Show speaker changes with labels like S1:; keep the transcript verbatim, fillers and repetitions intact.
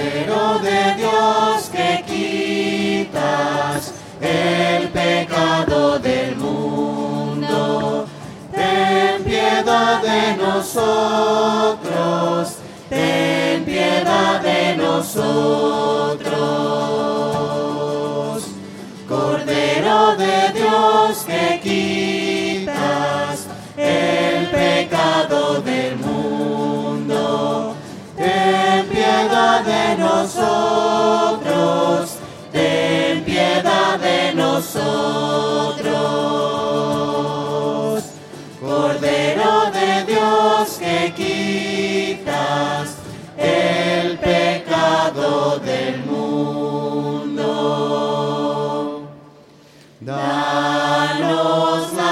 S1: Cordero de Dios que quitas el pecado del mundo, ten piedad de nosotros, ten piedad de nosotros. Cordero de Dios que quitas el pecado del mundo, ten piedad de nosotros, ten piedad de nosotros. Cordero de Dios que quitas el pecado del mundo, danos la